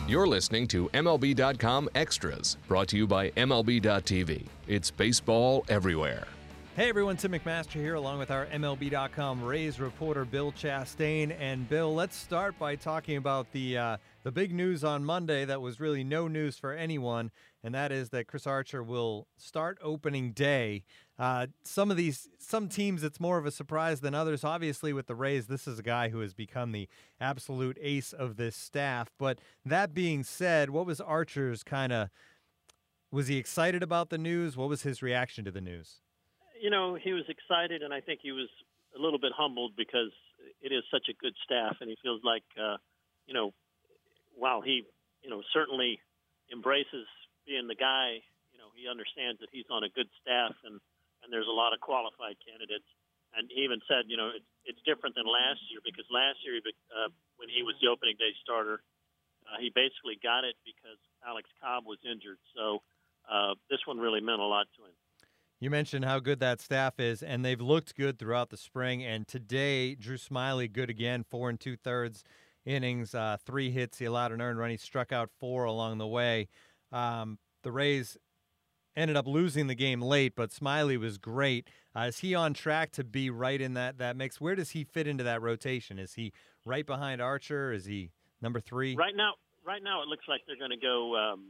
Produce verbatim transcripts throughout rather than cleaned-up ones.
You're listening to M L B dot com Extras, brought to you by M L B dot T V. It's baseball everywhere. Hey everyone, Tim McMaster here along with our M L B dot com Rays reporter Bill Chastain. And Bill, let's start by talking about the uh, the big news on Monday that was really no news for anyone, and that is that Chris Archer will start opening day. Uh, some of these, some teams, it's more of a surprise than others. Obviously, with the Rays, this is a guy who has become the absolute ace of this staff. But that being said, what was Archer's kind of, was he excited about the news? What was his reaction to the news? You know, he was excited, and I think he was a little bit humbled because it is such a good staff, and he feels like, uh, you know, while he, you know, certainly embraces being the guy, you know, he understands that he's on a good staff, and, and there's a lot of qualified candidates. And he even said, you know, it's, it's different than last year because last year, uh, when he was the opening day starter, uh, he basically got it because Alex Cobb was injured. So uh, this one really meant a lot to him. You mentioned how good that staff is, and they've looked good throughout the spring. And today, Drew Smyly, good again, four and two-thirds innings, uh, three hits. He allowed an earned run. He struck out four along the way. Um, the Rays ended up losing the game late, but Smyly was great. Uh, is he on track to be right in that, that mix? Where does he fit into that rotation? Is he right behind Archer? Is he number three? Right now, right now it looks like they're going to go, um,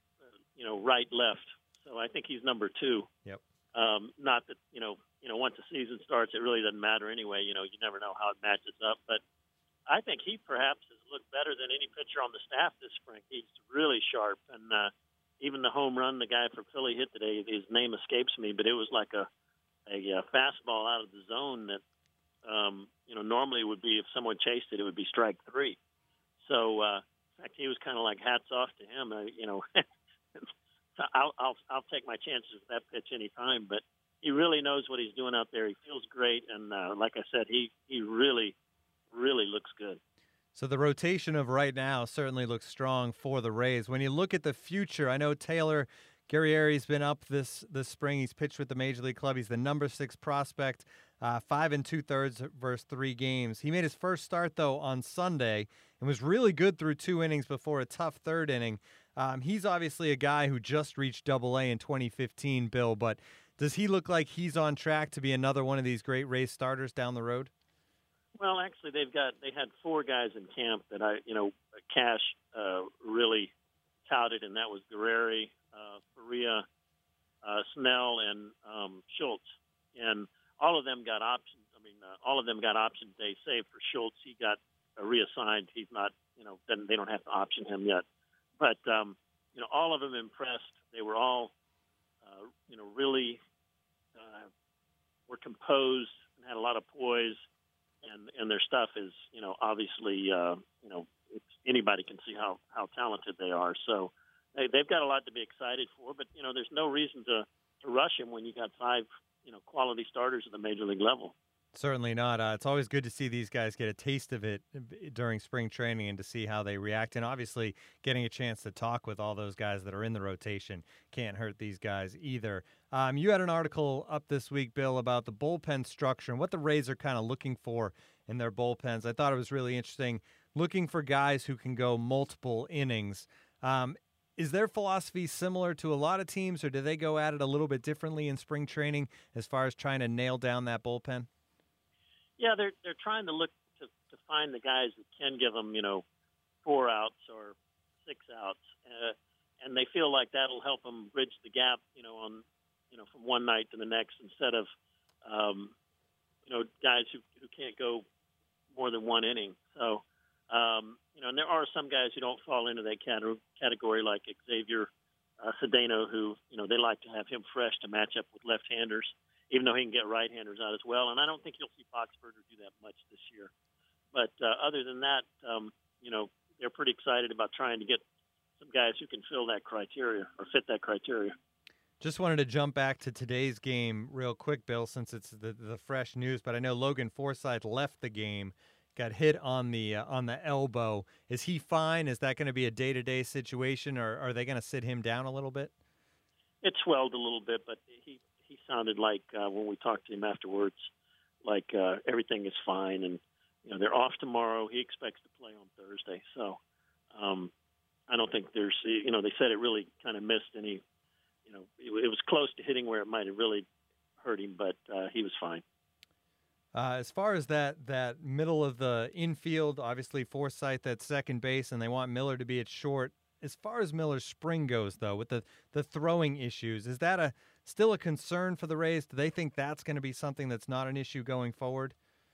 you know, right, left. So I think he's number two. Yep. Um, not that, you know, you know, once the season starts, it really doesn't matter anyway. You know, you never know how it matches up. But I think he perhaps has looked better than any pitcher on the staff this spring. He's really sharp. And uh, even the home run the guy for Philly hit today, his name escapes me, but it was like a, a, a fastball out of the zone that, um, you know, normally would be if someone chased it, it would be strike three. So, uh, in fact, he was kind of like hats off to him, uh, you know. I'll, I'll I'll take my chances with that pitch anytime, but he really knows what he's doing out there. He feels great, and uh, like I said, he, he really, really looks good. So the rotation of right now certainly looks strong for the Rays. When you look at the future, I know Taylor Guerrieri's been up this, this spring. He's pitched with the Major League Club. He's the number six prospect, uh, five and two-thirds versus three games. He made his first start, though, on Sunday and was really good through two innings before a tough third inning. Um, he's obviously a guy who just reached Double A in twenty fifteen, Bill, but does he look like he's on track to be another one of these great Rays starters down the road? Well, actually, they've got they had four guys in camp that I, you know, Cash uh, really touted, and that was Guerrieri, uh, Faria, uh, Snell, and um, Schultz, and all of them got options. I mean, uh, all of them got options. They save for Schultz. He got uh, reassigned. He's not, you know, then they don't have to option him yet. But, um, you know, all of them impressed. They were all, uh, you know, really uh, were composed and had a lot of poise, and, and their stuff is, you know, obviously, uh, you know, it's, anybody can see how, how talented they are. So they, they've got a lot to be excited for, but, you know, there's no reason to, to rush him when you got five, you know, quality starters at the Major League level. Certainly not. Uh, it's always good to see these guys get a taste of it during spring training and to see how they react. And obviously, getting a chance to talk with all those guys that are in the rotation can't hurt these guys either. Um, you had an article up this week, Bill, about the bullpen structure and what the Rays are kind of looking for in their bullpens. I thought it was really interesting, looking for guys who can go multiple innings. Um, is their philosophy similar to a lot of teams, or do they go at it a little bit differently in spring training as far as trying to nail down that bullpen? Yeah, they're they're trying to look to, to find the guys that can give them, you know, four outs or six outs, uh, and they feel like that'll help them bridge the gap, you know, on, you know, from one night to the next instead of, um, you know, guys who who can't go more than one inning. So, um, you know, and there are some guys who don't fall into that category, like Xavier uh, Cedeno, who, you know, they like to have him fresh to match up with left-handers, even though he can get right-handers out as well. And I don't think you'll see Boxberger do that much this year. But uh, other than that, um, you know, they're pretty excited about trying to get some guys who can fill that criteria or fit that criteria. Just wanted to jump back to today's game real quick, Bill, since it's the, the fresh news. But I know Logan Forsythe left the game, got hit on the uh, on the elbow. Is he fine? Is that going to be a day-to-day situation, or are they going to sit him down a little bit? It swelled a little bit, but he he sounded like uh, when we talked to him afterwards, like uh, everything is fine, and you know they're off tomorrow. He expects to play on Thursday, so um, I don't think there's, you know, they said it really kind of missed any, you know, it, it was close to hitting where it might have really hurt him, but uh, he was fine. Uh, as far as that that middle of the infield, obviously Forsythe at second base, and they want Miller to be at short. As far as Miller's spring goes, though, with the, the throwing issues, is that a still a concern for the Rays? Do they think that's going to be something that's not an issue going forward?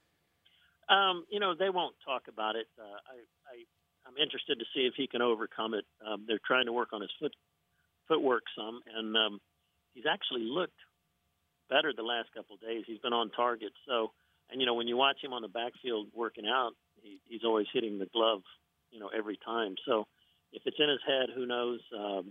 Um, you know, they won't talk about it. Uh, I, I, I'm interested to see if he can overcome it. Um, they're trying to work on his foot footwork some, and um, he's actually looked better the last couple of days. He's been on target. So, and, you know, when you watch him on the backfield working out, he, he's always hitting the glove, you know, every time. So if it's in his head, who knows? Um,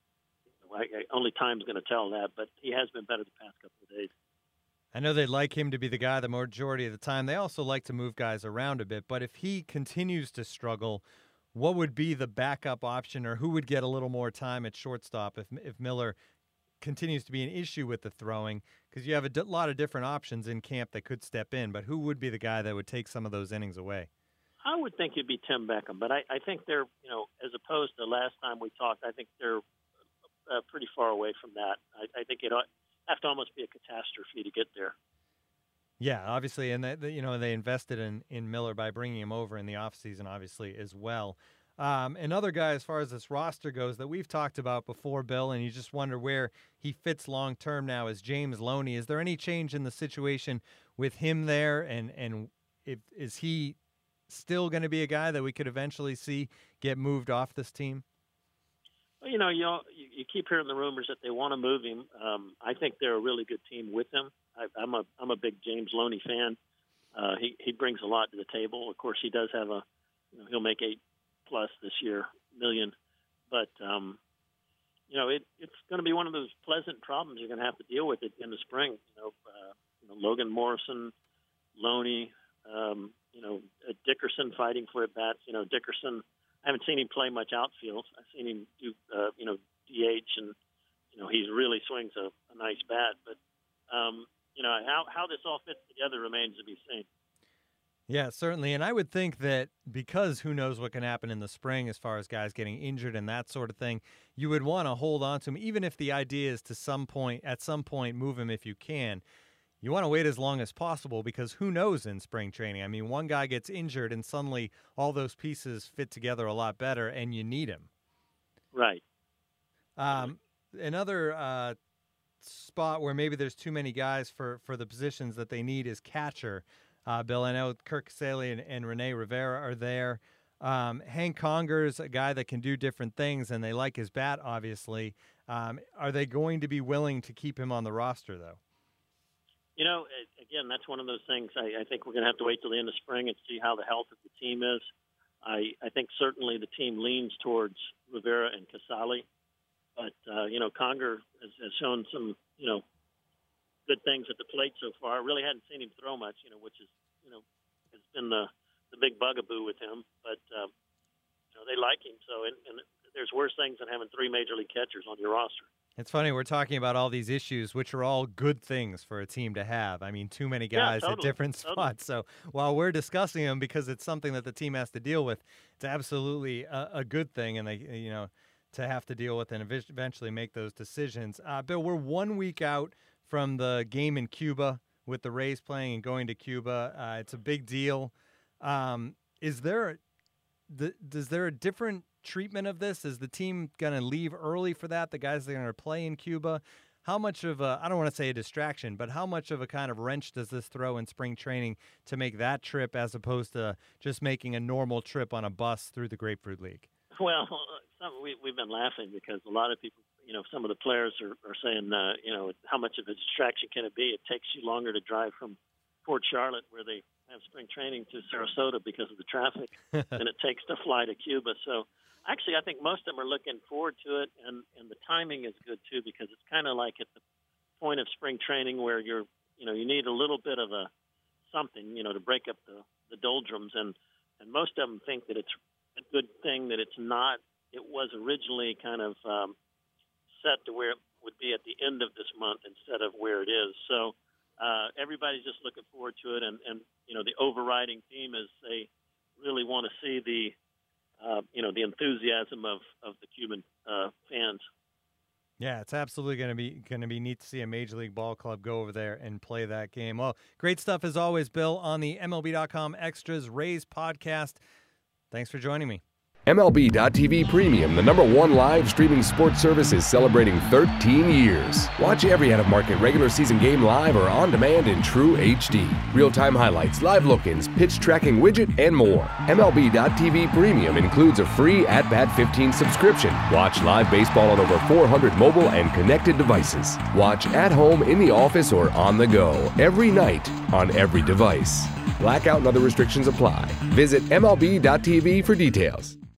I, I, only time's going to tell that, but he has been better the past couple of days. I know they'd like him to be the guy the majority of the time. They also like to move guys around a bit. But if he continues to struggle, what would be the backup option, or who would get a little more time at shortstop if if Miller continues to be an issue with the throwing? Because you have a d- lot of different options in camp that could step in, but who would be the guy that would take some of those innings away? I would think it'd be Tim Beckham, but I, I think they're, you know, as opposed to last time we talked, I think they're uh, pretty far away from that. I, I think it ought have to almost be a catastrophe to get there. Yeah, obviously, and they, you know, they invested in, in Miller by bringing him over in the offseason, obviously, as well. Um, another guy, as far as this roster goes, that we've talked about before, Bill, and you just wonder where he fits long-term now, is James Loney. Is there any change in the situation with him there, and, and if, is he still going to be a guy that we could eventually see get moved off this team? Well, you know, you, you keep hearing the rumors that they want to move him. Um, I think they're a really good team with him. I, I'm a I'm a big James Loney fan. Uh, he he brings a lot to the table. Of course, he does have a, you know, he'll make eight plus this year million, but um, you know, it it's going to be one of those pleasant problems you're going to have to deal with it in the spring. You know, uh, you know Logan Morrison, Loney, um, you know, uh, Dickerson fighting for at bats. You know, Dickerson. I haven't seen him play much outfield. I've seen him do, uh, you know, D H, and you know, he really swings a, a nice bat. But um, you know, how how this all fits together remains to be seen. Yeah, certainly. And I would think that because who knows what can happen in the spring as far as guys getting injured and that sort of thing, you would want to hold on to him, even if the idea is to some point, at some point, move him if you can. You want to wait as long as possible, because who knows in spring training? I mean, one guy gets injured and suddenly all those pieces fit together a lot better, and you need him. Right. Um, another uh, spot where maybe there's too many guys for, for the positions that they need is catcher. Uh, Bill, I know Kirk Casale and, and Rene Rivera are there. Um, Hank Conger's a guy that can do different things, and they like his bat, obviously. Um, are they going to be willing to keep him on the roster, though? You know, again, that's one of those things. I, I think we're going to have to wait till the end of spring and see how the health of the team is. I, I think certainly the team leans towards Rivera and Casale, but uh, you know, Conger has, has shown some, you know, good things at the plate so far. I really hadn't seen him throw much, you know, which is, you know, has been the the big bugaboo with him. But um, you know, they like him. So, and, and there's worse things than having three major league catchers on your roster. It's funny, we're talking about all these issues, which are all good things for a team to have. I mean, too many guys yeah, totally, at different totally. spots. So while we're discussing them because it's something that the team has to deal with, it's absolutely a, a good thing, and they, you know, to have to deal with and eventually make those decisions. Uh, Bill, we're one week out from the game in Cuba with the Rays playing and going to Cuba. Uh, it's a big deal. Um, is there, the, is there a different treatment of this? Is the team going to leave early for that? The guys that are going to play in Cuba? How much of a, I don't want to say a distraction, but how much of a kind of wrench does this throw in spring training to make that trip as opposed to just making a normal trip on a bus through the Grapefruit League? Well, some, we, we've been laughing because a lot of people, you know, some of the players are, are saying, uh, you know, how much of a distraction can it be? It takes you longer to drive from Port Charlotte, where they have spring training, to Sarasota because of the traffic than it takes to fly to Cuba. So actually, I think most of them are looking forward to it, and, and the timing is good, too, because it's kind of like at the point of spring training where you're, you know, you need a little bit of a something, you know, to break up the, the doldrums, and, and most of them think that it's a good thing that it's not. It was originally kind of um, set to where it would be at the end of this month instead of where it is. So uh, everybody's just looking forward to it, and, and, you know, the overriding theme is they really want to see the uh, you know, the enthusiasm of, of the Cuban uh, fans. Yeah, it's absolutely going to be going to be neat to see a Major League Ball club go over there and play that game. Well, great stuff as always, Bill, on the M L B dot com Extras Rays podcast. Thanks for joining me. M L B dot T V Premium, the number one live streaming sports service, is celebrating thirteen years. Watch every out-of-market regular season game live or on demand in true H D. Real-time highlights, live look-ins, pitch tracking widget, and more. M L B dot T V Premium includes a free At Bat fifteen subscription. Watch live baseball on over four hundred mobile and connected devices. Watch at home, in the office, or on the go every night on every device. Blackout and other restrictions apply. Visit M L B dot T V for details.